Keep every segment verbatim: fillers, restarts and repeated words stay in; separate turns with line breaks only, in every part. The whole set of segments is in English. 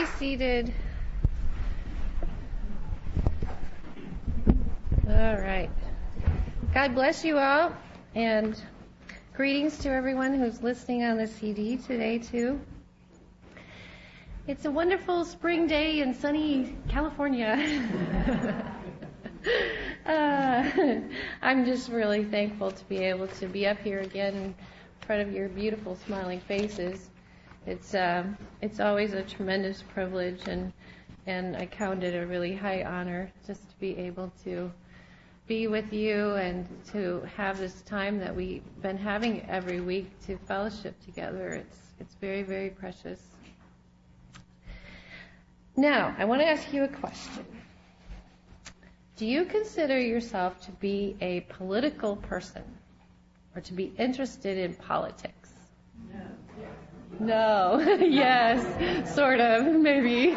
be seated. All right. God bless you all, and greetings to everyone who's listening on the C D today, too. It's a wonderful spring day in sunny California. uh, I'm just really thankful to be able to be up here again in front of your beautiful smiling faces. It's uh, it's always a tremendous privilege, and and I count it a really high honor just to be able to be with you and to have this time that we've been having every week to fellowship together. It's it's very, very precious. Now, I want to ask you a question. Do you consider yourself to be a political person or to be interested in politics? No. Yes, sort of, maybe.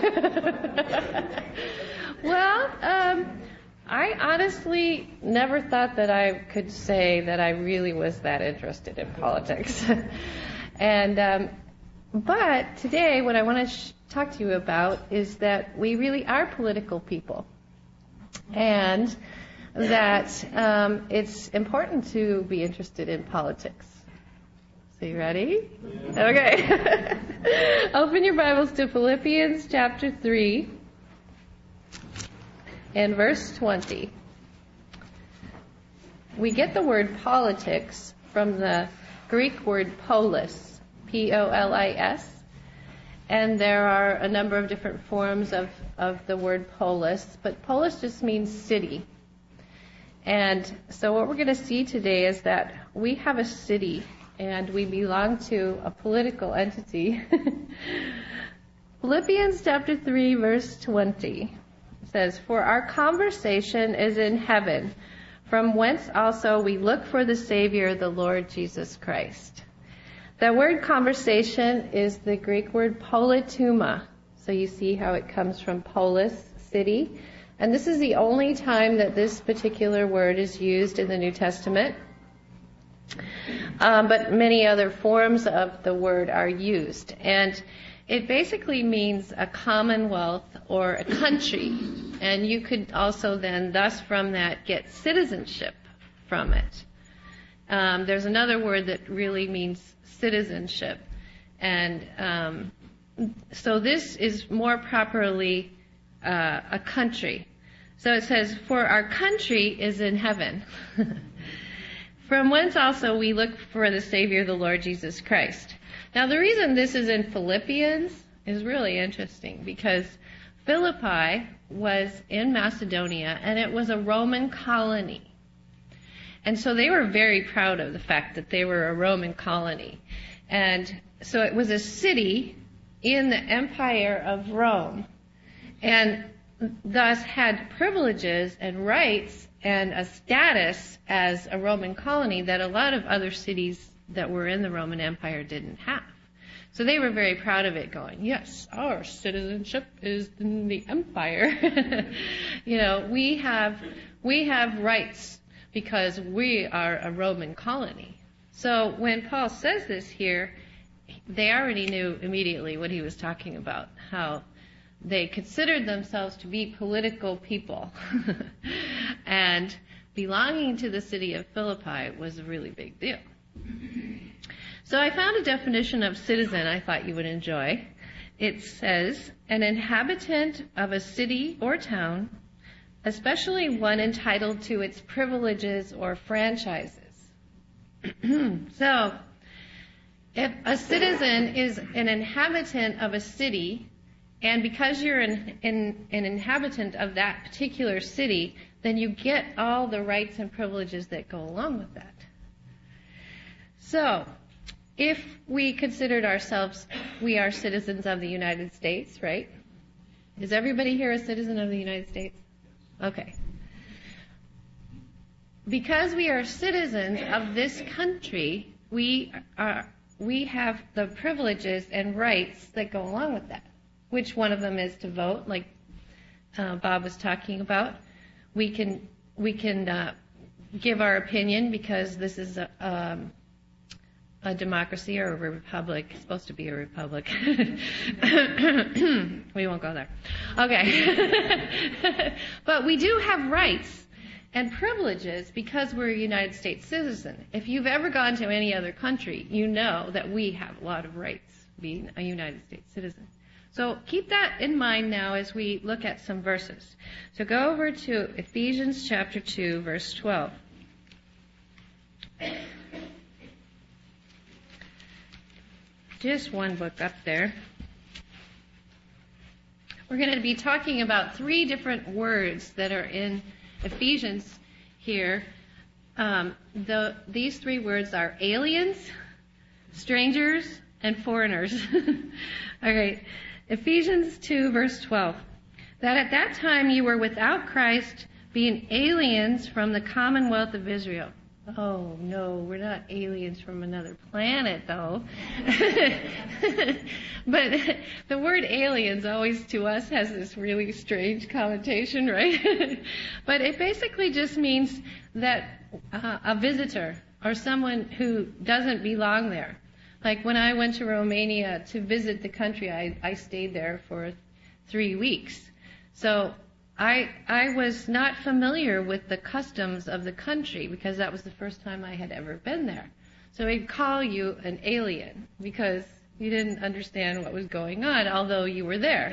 Well, um, I honestly never thought that I could say that I really was that interested in politics. and um, But today, what I want to sh- talk to you about is that we really are political people, and that um, it's important to be interested in politics. So you ready? Okay. Open your Bibles to Philippians chapter three and verse twenty. We get the word politics from the Greek word polis, P O L I S, and there are a number of different forms of, of the word polis, but polis just means city. And so what we're going to see today is that we have a city and we belong to a political entity. Philippians chapter three, verse twenty says, "For our conversation is in heaven, from whence also we look for the Savior, the Lord Jesus Christ." The word conversation is the Greek word polituma. So you see how it comes from polis, city. And this is the only time that this particular word is used in the New Testament. Um, but many other forms of the word are used. And it basically means a commonwealth or a country. And you could also then, thus from that, get citizenship from it. Um, there's another word that really means citizenship. And um, so this is more properly uh, a country. So it says, "For our country is in heaven." From whence also we look for the Savior, the Lord Jesus Christ. Now the reason this is in Philippians is really interesting because Philippi was in Macedonia and it was a Roman colony. And so they were very proud of the fact that they were a Roman colony. And so it was a city in the Empire of Rome and thus had privileges and rights and a status as a Roman colony that a lot of other cities that were in the Roman Empire didn't have. So they were very proud of it, going, yes, our citizenship is in the empire. You know, we have we have rights because we are a Roman colony. So when Paul says this here, they already knew immediately what he was talking about, how they considered themselves to be political people. And belonging to the city of Philippi was a really big deal. So I found a definition of citizen I thought you would enjoy. It says, an inhabitant of a city or town, especially one entitled to its privileges or franchises. So, if a citizen is an inhabitant of a city, and because you're an, an, an inhabitant of that particular city, then you get all the rights and privileges that go along with that. So, if we considered ourselves, we are citizens of the United States, right? Is everybody here a citizen of the United States? Okay. Because we are citizens of this country, we are we have the privileges and rights that go along with that. Which one of them is to vote, like uh, Bob was talking about. We can we can uh, give our opinion because this is a, um, a democracy or a republic. It's supposed to be a republic. We won't go there. Okay. But we do have rights and privileges because we're a United States citizen. If you've ever gone to any other country, you know that we have a lot of rights being a United States citizen. So keep that in mind now as we look at some verses. So go over to Ephesians chapter two, verse twelve. Just one book up there. We're going to be talking about three different words that are in Ephesians here. Um, the, these three words are aliens, strangers, and foreigners. All right. Ephesians two, verse twelve. That at that time you were without Christ, being aliens from the commonwealth of Israel. Oh, no, we're not aliens from another planet, though. But the word aliens always to us has this really strange connotation, right? But it basically just means that uh, a visitor or someone who doesn't belong there. Like when I went to Romania to visit the country, I, I stayed there for three weeks. So I I was not familiar with the customs of the country because that was the first time I had ever been there. So they'd call you an alien because you didn't understand what was going on, although you were there.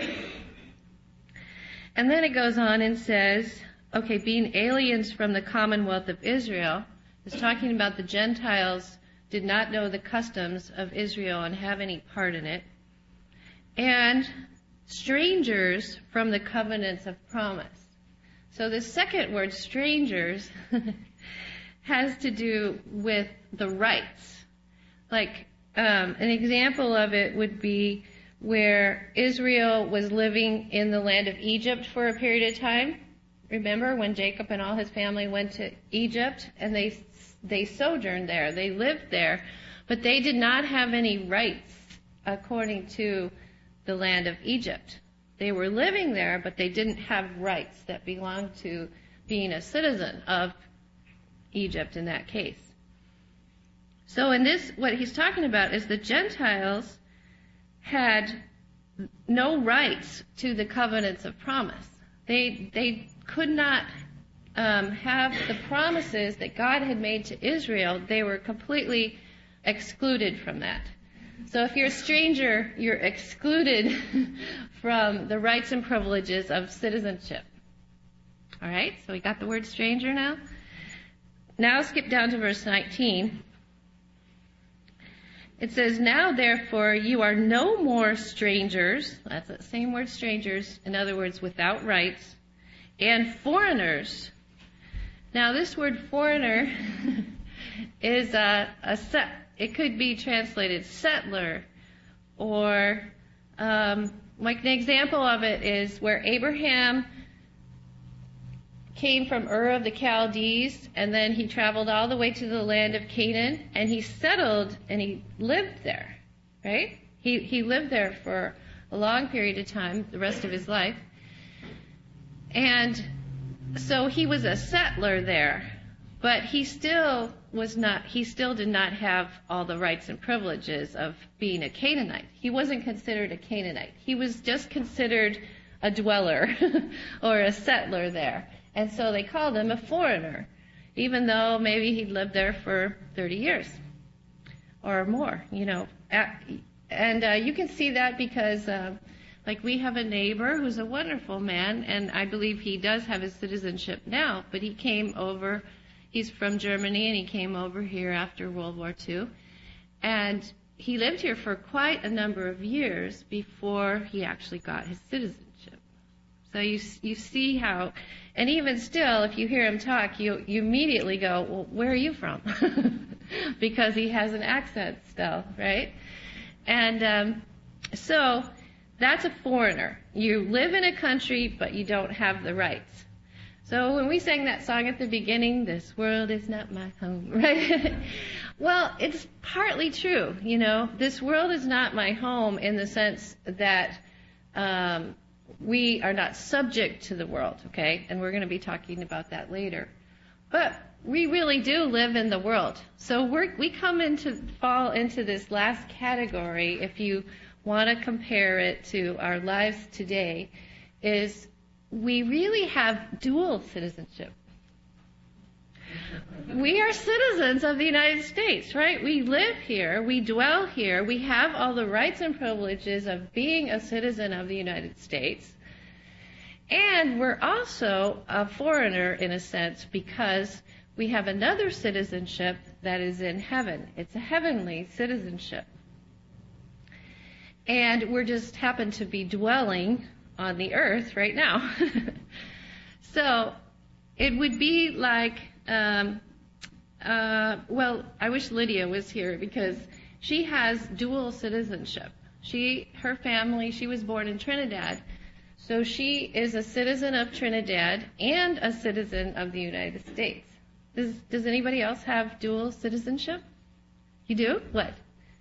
And then it goes on and says, okay, being aliens from the commonwealth of Israel is talking about the Gentiles did not know the customs of Israel and have any part in it. And strangers from the covenants of promise. So the second word, strangers, has to do with the rights. Like um, an example of it would be where Israel was living in the land of Egypt for a period of time. Remember when Jacob and all his family went to Egypt and they they sojourned there, they lived there, but they did not have any rights according to the land of Egypt. They were living there, but they didn't have rights that belonged to being a citizen of Egypt in that case. So in this, what he's talking about is the Gentiles had no rights to the covenants of promise. They they could not um, have the promises that God had made to Israel. They were completely excluded from that. So if you're a stranger, you're excluded from the rights and privileges of citizenship. All right, so we got the word stranger now. Now skip down to verse nineteen. It says, now therefore you are no more strangers. That's the same word, strangers. In other words, without rights. And foreigners. Now this word foreigner is a, a set. It could be translated settler, or um, like an example of it is where Abraham came from Ur of the Chaldees, and then he traveled all the way to the land of Canaan, and he settled and he lived there, right? He he lived there for a long period of time, the rest of his life, and so he was a settler there, but he still was not, he still did not have all the rights and privileges of being a Canaanite. He wasn't considered a Canaanite. He was just considered a dweller or a settler there. And so they called him a foreigner, even though maybe he'd lived there for thirty years or more, you know. And uh, you can see that because, uh, like, we have a neighbor who's a wonderful man, and I believe he does have his citizenship now, but he came over. He's from Germany, and he came over here after World War Two. And he lived here for quite a number of years before he actually got his citizenship. So you you see how, and even still, if you hear him talk, you, you immediately go, well, where are you from? Because he has an accent still, right? And um, so that's a foreigner. You live in a country, but you don't have the rights. So when we sang that song at the beginning, this world is not my home, right? Well, it's partly true, you know. This world is not my home in the sense that um, we are not subject to the world, okay? And we're going to be talking about that later. But we really do live in the world. So we're, we come into, fall into this last category, if you want to compare it to our lives today, is we really have dual citizenship. We are citizens of the United States, right? We live here, we dwell here, we have all the rights and privileges of being a citizen of the United States. And we're also a foreigner in a sense because we have another citizenship that is in heaven. It's a heavenly citizenship. And we're just happen to be dwelling on the earth right now. So it would be like, um, uh, well, I wish Lydia was here because she has dual citizenship. She, her family, she was born in Trinidad. So she is a citizen of Trinidad and a citizen of the United States. Does, does anybody else have dual citizenship? You do? What?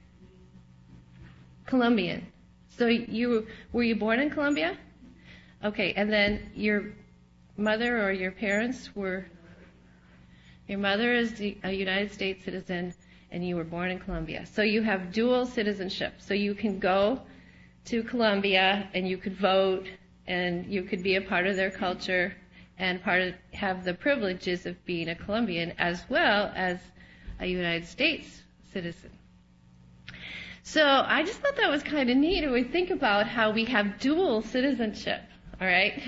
Colombian. So you were you born in Colombia? Okay, and then your mother or your parents were, your mother is a United States citizen and you were born in Colombia. So you have dual citizenship. So you can go to Colombia and you could vote and you could be a part of their culture and part of, have the privileges of being a Colombian as well as a United States citizen. So I just thought that was kind of neat when we think about how we have dual citizenship, all right?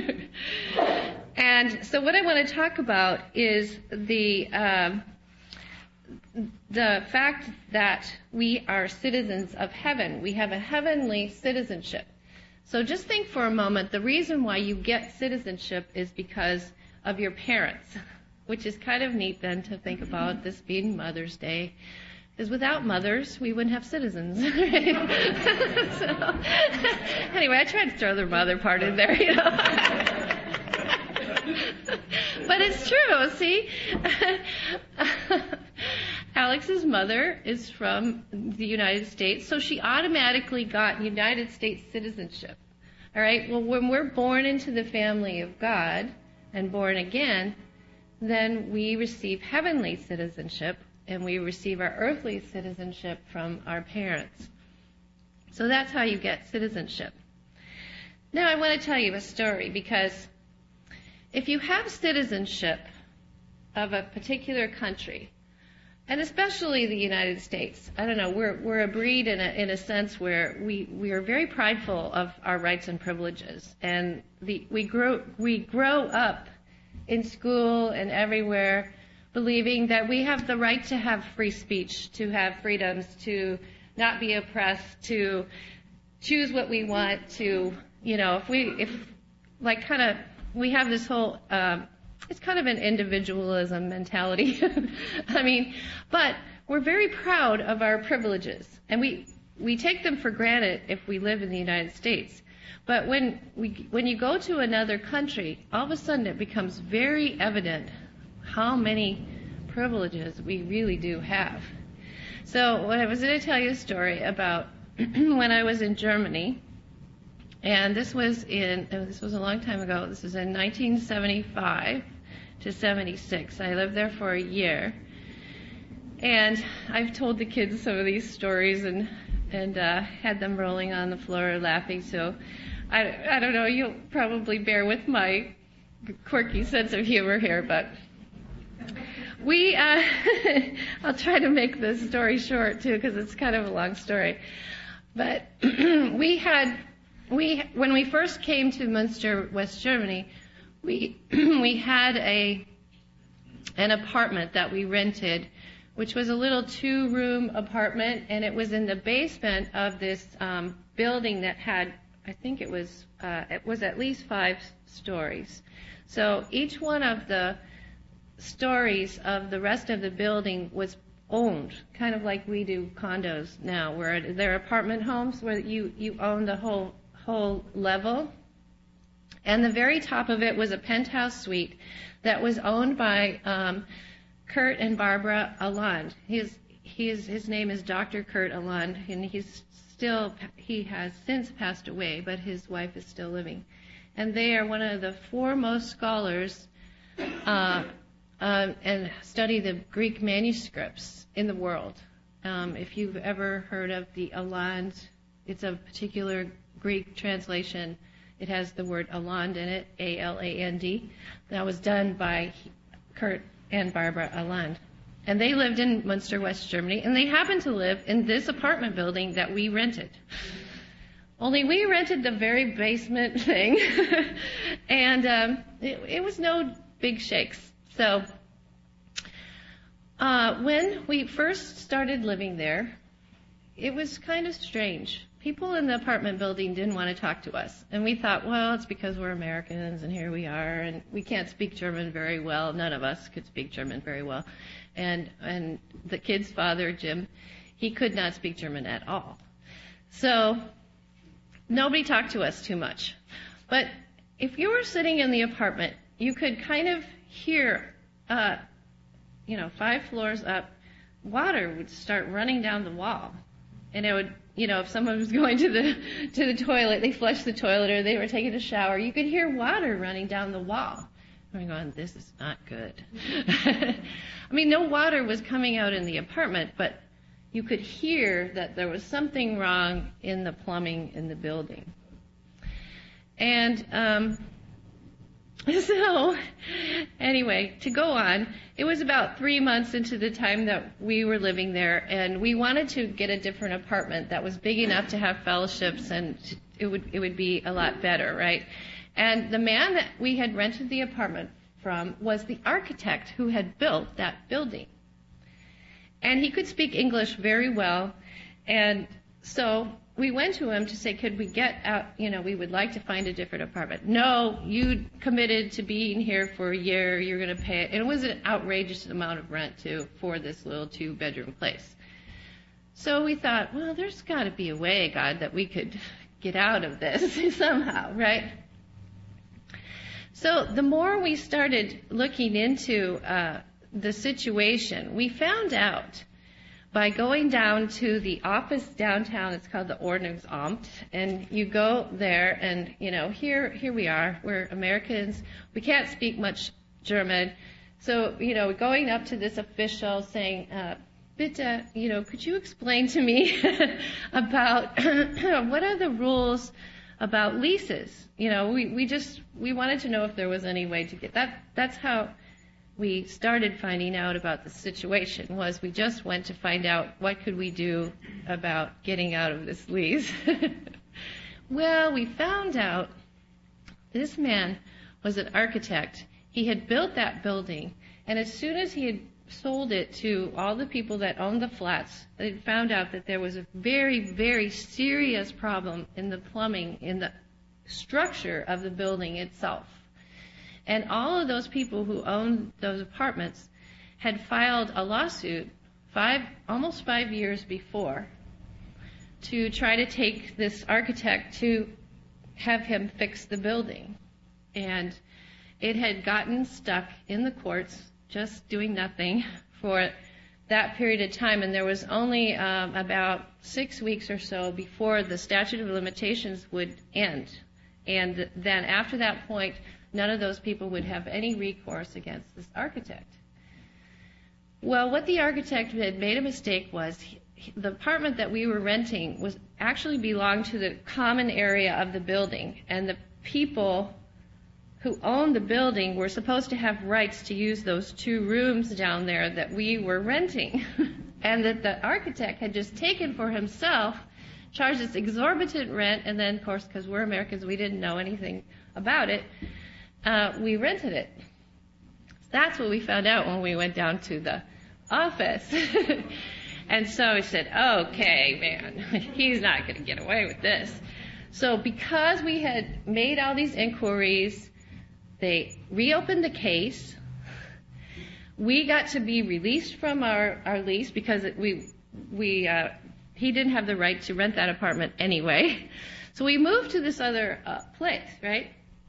And so what I want to talk about is the um, the fact that we are citizens of heaven. We have a heavenly citizenship. So just think for a moment, the reason why you get citizenship is because of your parents, which is kind of neat then to think about this being Mother's Day. Because without mothers, we wouldn't have citizens. Right? So, anyway, I tried to throw the mother part in there, you know. But it's true, see? Alex's mother is from the United States, so she automatically got United States citizenship. All right? Well, when we're born into the family of God and born again, then we receive heavenly citizenship, and we receive our earthly citizenship from our parents. So that's how you get citizenship. Now I want to tell you a story, because if you have citizenship of a particular country, and especially the United States, I don't know, we're we're a breed in a in a sense where we, we are very prideful of our rights and privileges, and the we grow we grow up in school and everywhere believing that we have the right to have free speech, to have freedoms, to not be oppressed, to choose what we want, to, you know, if we, if, like, kind of, we have this whole, um, it's kind of an individualism mentality. I mean, but we're very proud of our privileges, and we, we take them for granted if we live in the United States. But when we, when you go to another country, all of a sudden it becomes very evident how many privileges we really do have. So what I was going to tell you a story about when I was in Germany, and this was in oh, this was a long time ago. This was in nineteen seventy-five to seventy-six. I lived there for a year, and I've told the kids some of these stories and and uh, had them rolling on the floor laughing. So I I don't know. You'll probably bear with my quirky sense of humor here, but. We, uh, I'll try to make this story short too, because it's kind of a long story. But we had, we when we first came to Münster, West Germany, we we had a an apartment that we rented, which was a little two-room apartment, and it was in the basement of this um, building that had, I think it was uh, it was at least five stories. So each one of the stories of the rest of the building was owned, kind of like we do condos now, where they're apartment homes where you, you own the whole whole level. And the very top of it was a penthouse suite that was owned by um, Kurt and Barbara Alland. His his his name is Doctor Kurt Alland, and he's still he has since passed away, but his wife is still living. And they are one of the foremost scholars Uh, um, and study the Greek manuscripts in the world. Um, if you've ever heard of the Aland, it's a particular Greek translation. It has the word Aland in it, A L A N D. That was done by Kurt and Barbara Aland. And they lived in Munster, West Germany, and they happened to live in this apartment building that we rented. Only we rented the very basement thing, and um, it, it was no big shakes. So uh, when we first started living there, it was kind of strange. People in the apartment building didn't want to talk to us. And we thought, well, it's because we're Americans, and here we are, and we can't speak German very well. None of us could speak German very well. And and the kid's father, Jim, he could not speak German at all. So nobody talked to us too much. But if you were sitting in the apartment, you could kind of hear, uh, you know, five floors up, water would start running down the wall. And it would, you know, if someone was going to the to the toilet, they flushed the toilet, or they were taking a shower, you could hear water running down the wall. I'm going, this is not good. I mean, no water was coming out in the apartment, but you could hear that there was something wrong in the plumbing in the building. And um, so, anyway, to go on, it was about three months into the time that we were living there, and we wanted to get a different apartment that was big enough to have fellowships, and it would it would be a lot better, right? And the man that we had rented the apartment from was the architect who had built that building. And he could speak English very well, and so we went to him to say, could we get out, you know, we would like to find a different apartment. No, you committed to being here for a year, you're going to pay it. And it was an outrageous amount of rent, too, for this little two-bedroom place. So we thought, well, there's got to be a way, God, that we could get out of this somehow, right? So the more we started looking into uh, the situation, we found out by going down to the office downtown. It's called the Ordnungsamt, and you go there, and you know, here here we are. We're Americans. We can't speak much German, so you know, going up to this official saying, uh, "Bitte, you know, could you explain to me about what are the rules about leases?" You know, we we just we wanted to know if there was any way to get that. That's how we started finding out about the situation. Was we just went to find out what could we do about getting out of this lease. Well, we found out this man was an architect. He had built that building, and as soon as he had sold it to all the people that owned the flats, they found out that there was a very, very serious problem in the plumbing, in the structure of the building itself. And all of those people who owned those apartments had filed a lawsuit five, almost five years before to try to take this architect to have him fix the building. And it had gotten stuck in the courts, just doing nothing for that period of time. And there was only um, about six weeks or so before the statute of limitations would end. And then after that point, none of those people would have any recourse against this architect. Well, what the architect had made a mistake was he, the apartment that we were renting was actually belonged to the common area of the building, and the people who owned the building were supposed to have rights to use those two rooms down there that we were renting, and that the architect had just taken for himself, charged this exorbitant rent, and then, of course, because we're Americans, we didn't know anything about it, uh, we rented it. That's what we found out when we went down to the office. And so we said, okay, man, he's not going to get away with this. So because we had made all these inquiries, they reopened the case. We got to be released from our, our lease because it, we we uh, he didn't have the right to rent that apartment anyway. So we moved to this other uh, place, right?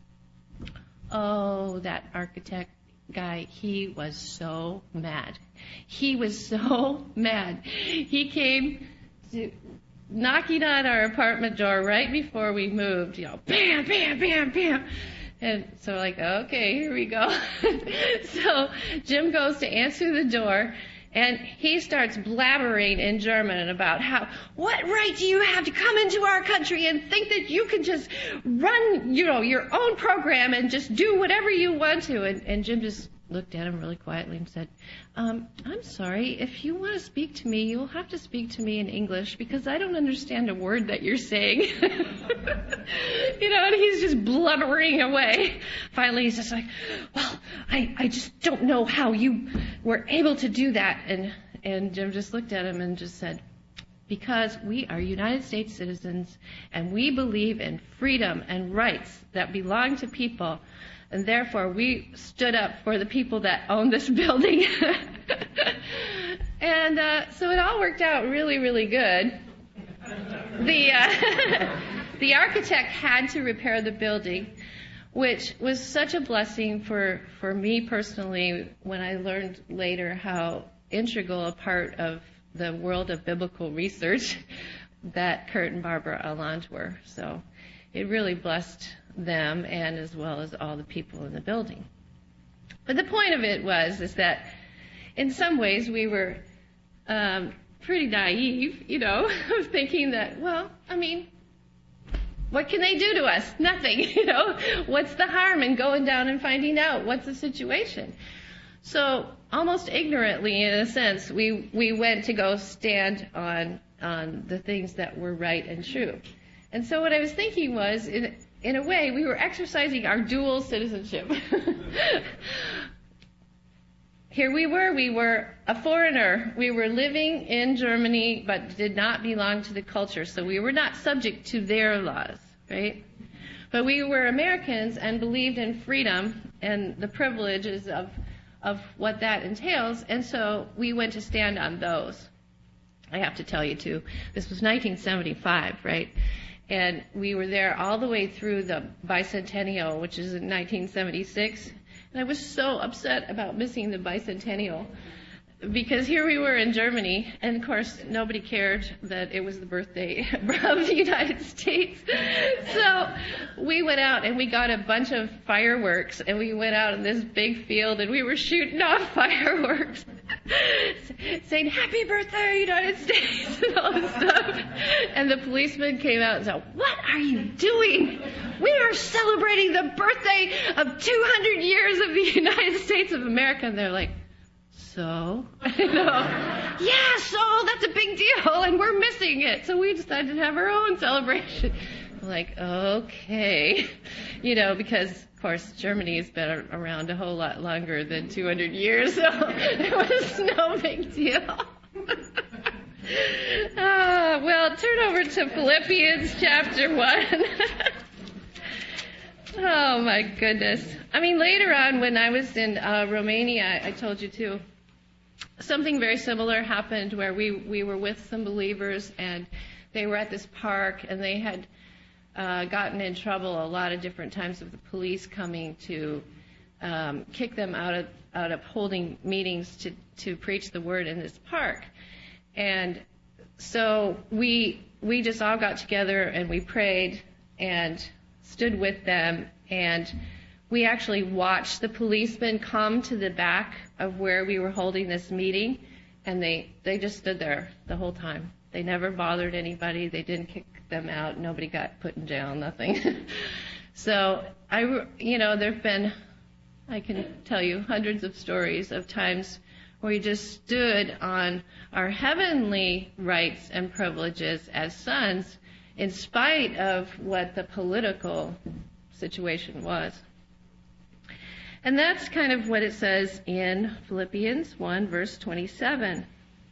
Oh, that architect guy, he was so mad. He was so mad. He came to, knocking on our apartment door right before we moved, you know, bam, bam, bam, bam. And so we're like, okay, here we go. So Jim goes to answer the door, and he starts blabbering in German about how, what right do you have to come into our country and think that you can just run, you know, your own program and just do whatever you want to? And, and Jim just looked at him really quietly and said, um, I'm sorry, if you want to speak to me, you'll have to speak to me in English because I don't understand a word that you're saying. You know, and he's just blubbering away. Finally, he's just like, well, I, I just don't know how you were able to do that. And, and Jim just looked at him and just said, because we are United States citizens and we believe in freedom and rights that belong to people. And therefore, we stood up for the people that own this building. And uh, so it all worked out really, really good. The uh, the architect had to repair the building, which was such a blessing for, for me personally when I learned later how integral a part of the world of biblical research that Kurt and Barbara Alland were. So it really blessed them and as well as all the people in the building. But the point of it was is that in some ways we were um, pretty naive, you know, of thinking that, well, I mean, what can they do to us? Nothing, you know. What's the harm in going down and finding out what's the situation? So almost ignorantly, in a sense, we, we went to go stand on on the things that were right and true. And so what I was thinking was, in, in a way, we were exercising our dual citizenship. Here we were, we were a foreigner. We were living in Germany, but did not belong to the culture. So we were not subject to their laws, right? But we were Americans and believed in freedom and the privileges of, of what that entails. And so we went to stand on those. I have to tell you, too, this was nineteen seventy-five, right? And we were there all the way through the bicentennial, which is in nineteen seventy-six. And I was so upset about missing the bicentennial because here we were in Germany, and of course nobody cared that it was the birthday of the United States. So we went out and we got a bunch of fireworks, and we went out in this big field and we were shooting off fireworks saying, "Happy birthday, United States," and all this stuff. And the policeman came out and said, "What are you doing? We are celebrating the birthday of two hundred years of the United States of America." And they're like, so? You know, yeah, so that's a big deal, and we're missing it. So we decided to have our own celebration. I'm like, okay. You know, because, of course, Germany has been around a whole lot longer than two hundred years, so it was no big deal. Ah, well, turn over to Philippians chapter one. Oh, my goodness. I mean, later on when I was in uh, Romania, I told you too, something very similar happened where we, we were with some believers and they were at this park and they had uh, gotten in trouble a lot of different times with the police coming to um, kick them out of out of holding meetings to, to preach the word in this park. And so we we just all got together and we prayed and stood with them, and we actually watched the policemen come to the back of where we were holding this meeting, and they, they just stood there the whole time. They never bothered anybody. They didn't kick them out. Nobody got put in jail, nothing. So, I, you know, there have been, I can tell you, hundreds of stories of times where we just stood on our heavenly rights and privileges as sons in spite of what the political situation was. And that's kind of what it says in Philippians one, verse twenty-seven.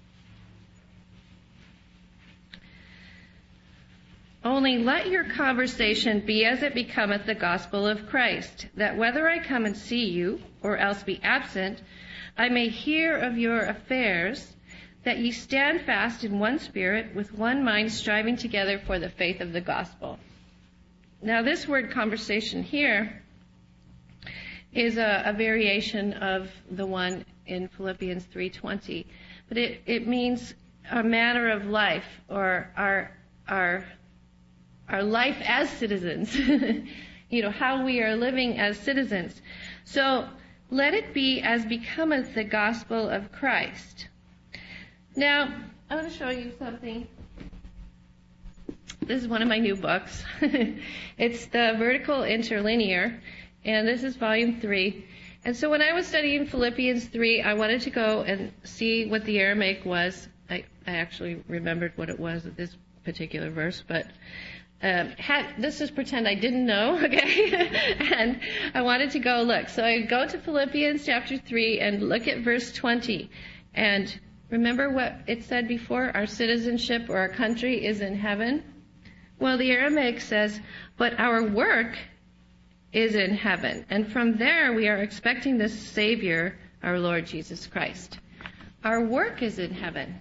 Only let your conversation be as it becometh the gospel of Christ, that whether I come and see you, or else be absent, I may hear of your affairs, that ye stand fast in one spirit, with one mind, striving together for the faith of the gospel. Now, this word conversation here is a, a variation of the one in Philippians three twenty, but it, it means a manner of life, or our our our life as citizens. you know, how we are living as citizens. So let it be as becometh the gospel of Christ. Now, I want to show you something. This is one of my new books. It's the Vertical Interlinear, and this is volume three. And so when I was studying Philippians three, I wanted to go and see what the Aramaic was. I, I actually remembered what it was at this particular verse, but um, had, let's just pretend I didn't know, okay? And I wanted to go look. So I go to Philippians chapter three and look at verse twenty. And remember what it said before? Our citizenship or our country is in heaven. Well, the Aramaic says, but our work is in heaven. And from there we are expecting the Savior, our Lord Jesus Christ. Our work is in heaven.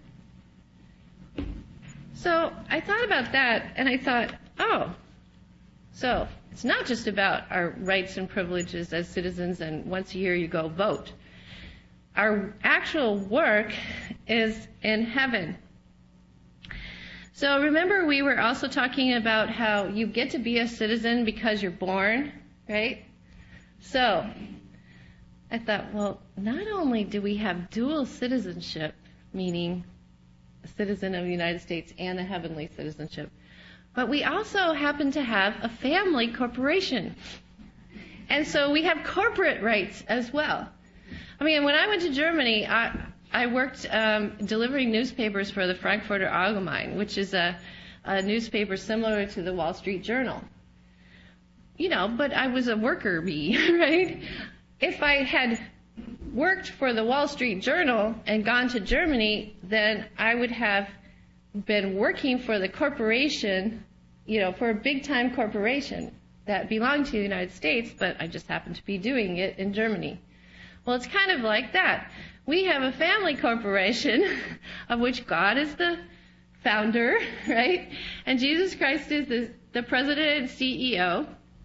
So I thought about that, and I thought, oh, so it's not just about our rights and privileges as citizens, and once a year you go vote. Our actual work is in heaven. So remember, we were also talking about how you get to be a citizen because you're born, right? So I thought, well, not only do we have dual citizenship, meaning a citizen of the United States and a heavenly citizenship, but we also happen to have a family corporation. And so we have corporate rights as well. I mean, when I went to Germany, I, I worked um, delivering newspapers for the Frankfurter Allgemeine, which is a, a newspaper similar to the Wall Street Journal. You know, but I was a worker bee, right? If I had worked for the Wall Street Journal and gone to Germany, then I would have been working for the corporation, you know, for a big-time corporation that belonged to the United States, but I just happened to be doing it in Germany. Well, it's kind of like that. We have a family corporation of which God is the founder, right? And Jesus Christ is the, the president and C E O.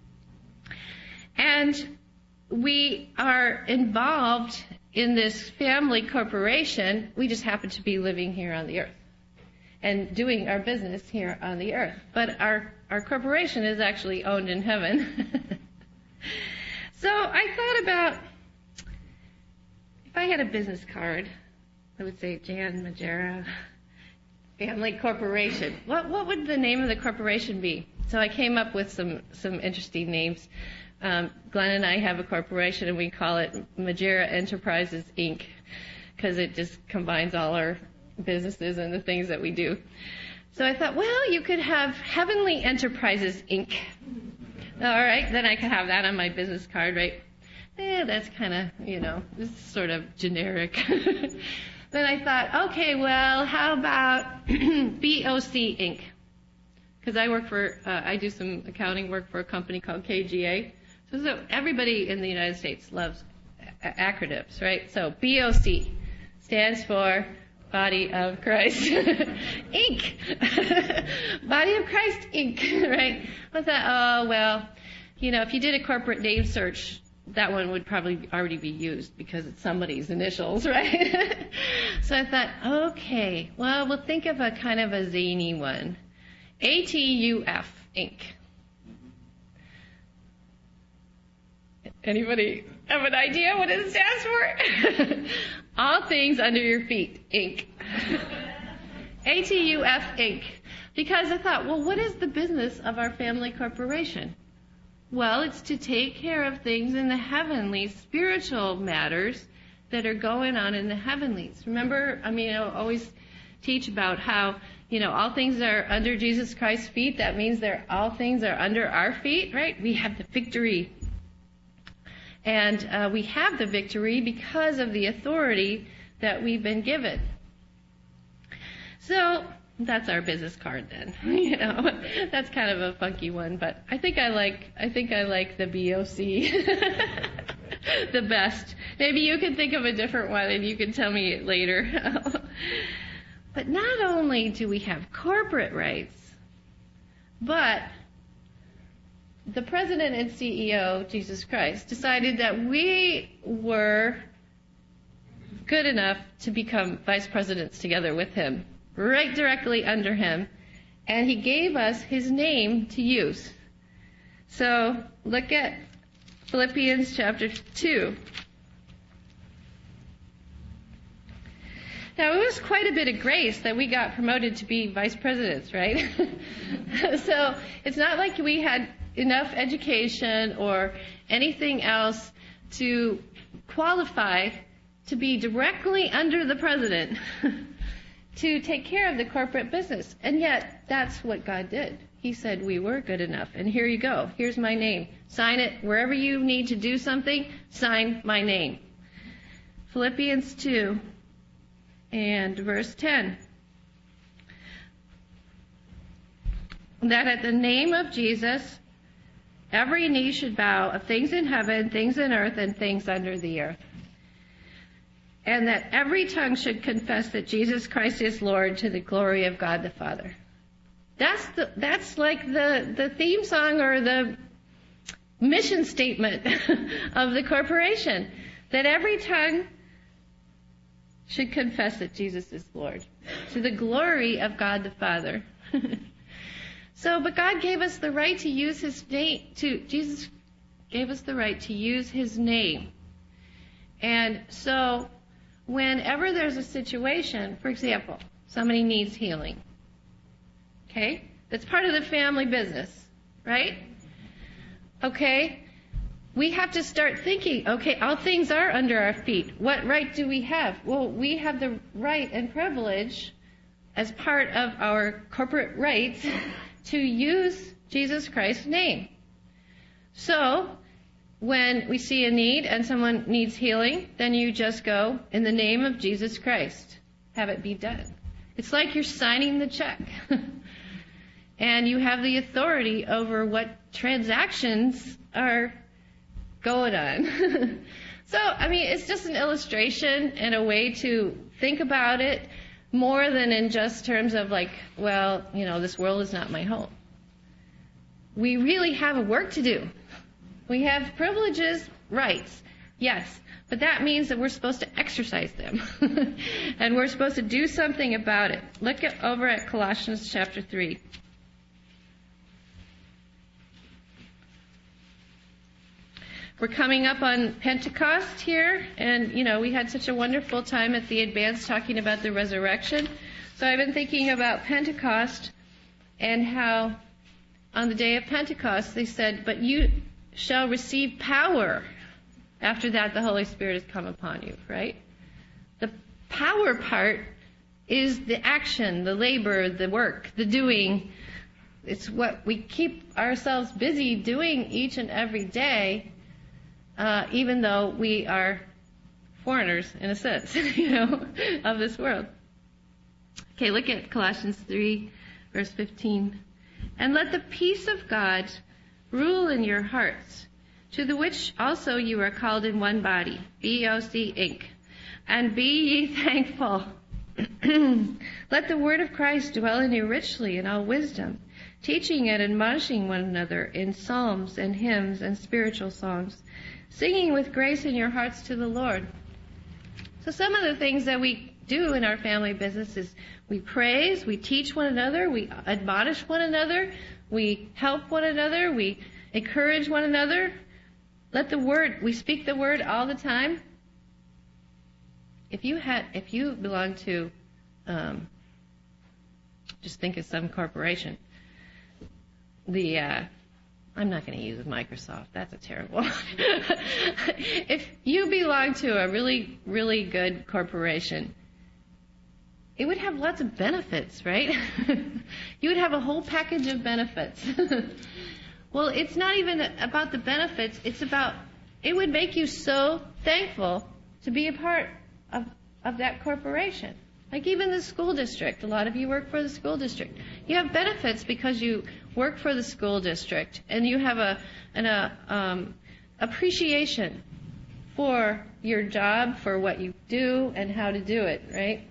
And we are involved in this family corporation. We just happen to be living here on the earth and doing our business here on the earth. But our, our corporation is actually owned in heaven. So I thought about, if I had a business card, I would say Jan Majera Family Corporation. What what would the name of the corporation be? So I came up with some, some interesting names. Um, Glenn and I have a corporation, and we call it Majera Enterprises, Incorporated, because it just combines all our businesses and the things that we do. So I thought, well, you could have Heavenly Enterprises, Incorporated. All right, then I could have that on my business card, right? Eh, that's kind of, you know, this is sort of generic. Then I thought, okay, well, how about B O C, Incorporated? Because I work for, uh, I do some accounting work for a company called K G A. So, so everybody in the United States loves a- acronyms, right? So B O C stands for Body of Christ, Incorporated. Body of Christ, Incorporated, right? I thought, oh, well, you know, if you did a corporate name search, that one would probably already be used because it's somebody's initials, right? So I thought, okay, well, we'll think of a kind of a zany one. A T U F, Incorporated. Anybody have an idea what it stands for? All things under your feet, Incorporated. A T U F, Incorporated. Because I thought, well, what is the business of our family corporation? Well, it's to take care of things in the heavenly, spiritual matters that are going on in the heavenlies. Remember, I mean, I always teach about how, you know, all things are under Jesus Christ's feet. That means they're, all things are under our feet, right? We have the victory. And uh, we have the victory because of the authority that we've been given. So that's our business card then. You know, that's kind of a funky one, but I think I like I think I like the B O C the best. Maybe you can think of a different one and you can tell me later. But not only do we have corporate rights, but the president and C E O, Jesus Christ, decided that we were good enough to become vice presidents together with him, right directly under him, and he gave us his name to use. So look at Philippians chapter two. Now, it was quite a bit of grace that we got promoted to be vice presidents, right? So it's not like we had enough education or anything else to qualify to be directly under the president to take care of the corporate business. And yet, that's what God did. He said we were good enough. And here you go. Here's my name. Sign it. Wherever you need to do something, sign my name. Philippians two. And verse ten. That at the name of Jesus, every knee should bow of things in heaven, things in earth, and things under the earth. And that every tongue should confess that Jesus Christ is Lord to the glory of God the Father. That's the, that's like the, the theme song or the mission statement of the corporation. That every tongue should confess that Jesus is Lord, to the glory of God the Father. So, but God gave us the right to use His name, to, Jesus gave us the right to use His name. And so, whenever there's a situation, for example, somebody needs healing, okay? That's part of the family business, right? Okay? We have to start thinking, okay, all things are under our feet. What right do we have? Well, we have the right and privilege as part of our corporate rights to use Jesus Christ's name. So, when we see a need and someone needs healing, then you just go, in the name of Jesus Christ, have it be done. It's like you're signing the check. And you have the authority over what transactions are going on. So, I mean, it's just an illustration and a way to think about it more than in just terms of like, well, you know, this world is not my home. We really have a work to do. We have privileges, rights, yes, but that means that we're supposed to exercise them. And we're supposed to do something about it. Look at over at Colossians chapter three. We're coming up on Pentecost here, and, you know, we had such a wonderful time at the Advance talking about the resurrection. So I've been thinking about Pentecost and how on the day of Pentecost they said, but you shall receive power. After that, the Holy Spirit has come upon you, right? The power part is the action, the labor, the work, the doing. It's what we keep ourselves busy doing each and every day. Uh, even though we are foreigners, in a sense, you know, of this world. Okay, look at Colossians three, verse fifteen. And let the peace of God rule in your hearts, to the which also you are called in one body, B O C Incorporated. And be ye thankful. Let the word of Christ dwell in you richly in all wisdom, teaching and admonishing one another in psalms and hymns and spiritual songs, singing with grace in your hearts to the Lord. So some of the things that we do in our family business is we praise, we teach one another, we admonish one another, we help one another, we encourage one another. Let the word, we speak the word all the time. If you had, if you belong to, um, just think of some corporation, the, uh, I'm not going to use Microsoft. That's a terrible one. If you belong to a really, really good corporation, it would have lots of benefits, right? You would have a whole package of benefits. Well, it's not even about the benefits. It's about, it would make you so thankful to be a part of, of that corporation. Like even the school district. A lot of you work for the school district. You have benefits because you work for the school district, and you have a an a, um, appreciation for your job, for what you do, and how to do it, right?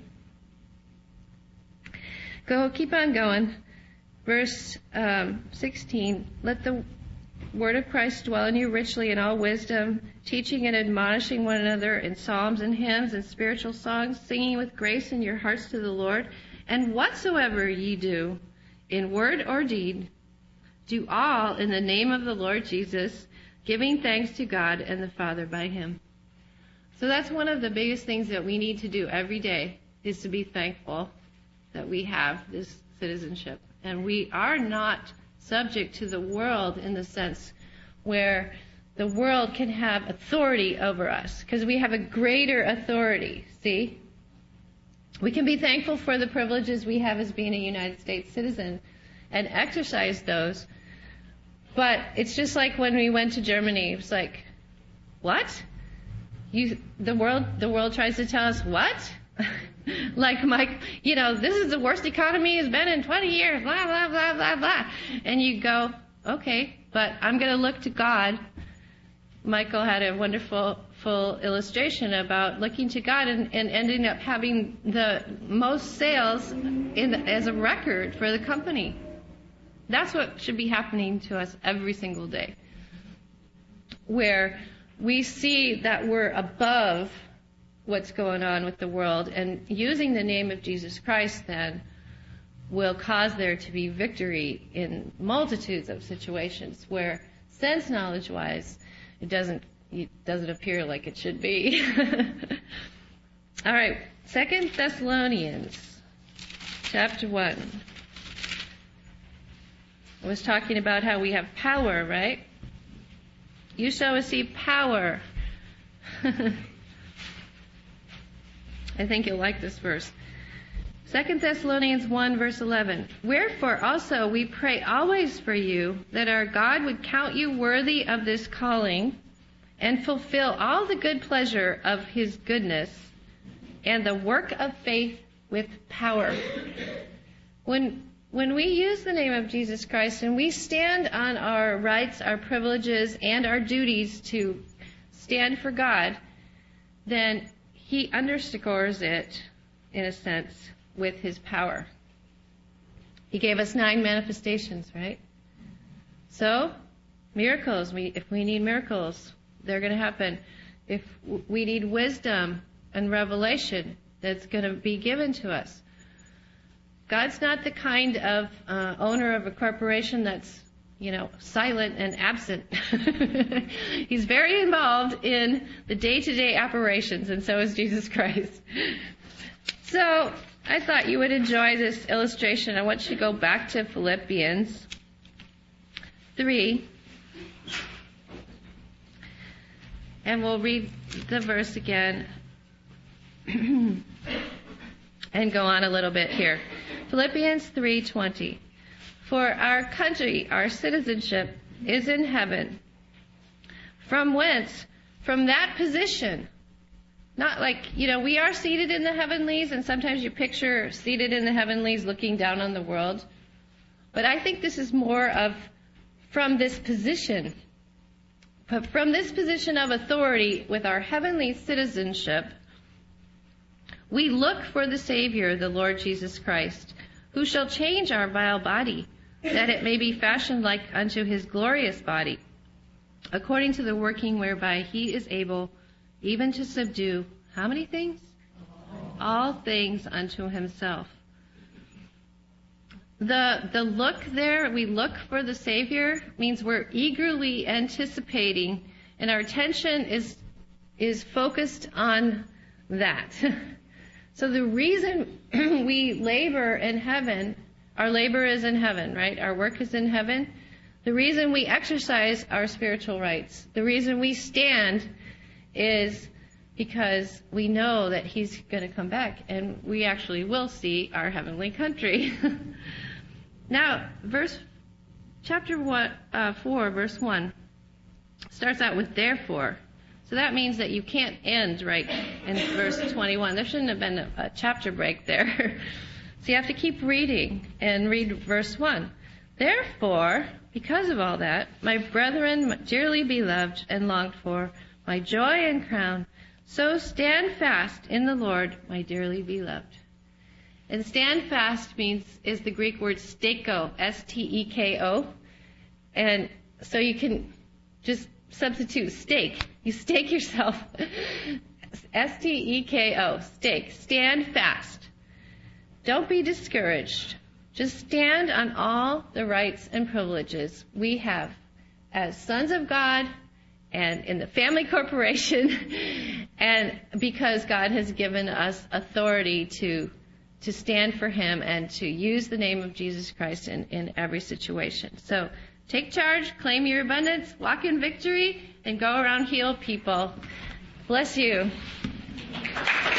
Go, keep on going. Verse um, sixteen, let the word of Christ dwell in you richly in all wisdom, teaching and admonishing one another in psalms and hymns and spiritual songs, singing with grace in your hearts to the Lord. And whatsoever ye do, in word or deed, Do all in the name of the Lord Jesus, giving thanks to God and the Father by him. So that's one of the biggest things that we need to do every day, is to be thankful that we have this citizenship. And we are not subject to the world in the sense where the world can have authority over us, because we have a greater authority, see? We can be thankful for the privileges we have as being a United States citizen and exercise those. But it's just like when we went to Germany. It was like, what? You, the world, the world tries to tell us what? Like, Mike, you know, this is the worst economy has been in twenty years, blah, blah, blah, blah, blah. And you go, okay, but I'm going to look to God. Michael had a wonderful full illustration about looking to God and, and ending up having the most sales in, as a record for the company. That's what should be happening to us every single day, where we see that we're above what's going on with the world, and using the name of Jesus Christ then will cause there to be victory in multitudes of situations where, sense knowledge-wise, it doesn't it doesn't appear like it should be. All right, Second Thessalonians chapter one. I was talking about how we have power, right? You shall receive power. I think you'll like this verse. Second Thessalonians one, verse eleven. Wherefore also we pray always for you, that our God would count you worthy of this calling, and fulfill all the good pleasure of his goodness, and the work of faith with power. When when we use the name of Jesus Christ and we stand on our rights, our privileges, and our duties to stand for God, then he underscores it, in a sense, with his power. He gave us nine manifestations, right? So, miracles, we, if we need miracles, they're going to happen. If we need wisdom and revelation, that's going to be given to us. God's not the kind of uh, owner of a corporation that's, you know, silent and absent. He's very involved in the day-to-day operations, and so is Jesus Christ. So I thought you would enjoy this illustration. I want you to go back to Philippians three, and we'll read the verse again and go on a little bit here. Philippians three twenty. For our country, our citizenship, is in heaven. From whence? From that position. Not like, you know, we are seated in the heavenlies, and sometimes you picture seated in the heavenlies looking down on the world. But I think this is more of from this position. But from this position of authority with our heavenly citizenship, we look for the Savior, the Lord Jesus Christ, who shall change our vile body, that it may be fashioned like unto his glorious body, according to the working whereby he is able even to subdue, how many things? All things unto himself. The the look there, we look for the Savior, means we're eagerly anticipating, and our attention is is focused on that. So the reason we labor in heaven, our labor is in heaven, right? Our work is in heaven. The reason we exercise our spiritual rights, the reason we stand is because we know that he's going to come back and we actually will see our heavenly country. Now, verse, chapter one, uh, four, verse one, starts out with therefore. So that means that you can't end right in verse twenty-one. There shouldn't have been a, a chapter break there. So you have to keep reading and read verse one. Therefore, because of all that, my brethren, dearly beloved and longed for, my joy and crown, so stand fast in the Lord, my dearly beloved. And stand fast means, is the Greek word steko, S T E K O. And so you can just substitute stake. You stake yourself. S T E K O, stake. Stand fast. Don't be discouraged. Just stand on all the rights and privileges we have as sons of God and in the family corporation, and because God has given us authority to to stand for Him and to use the name of Jesus Christ in, in every situation. So take charge, claim your abundance, walk in victory, and go around heal people. Bless you.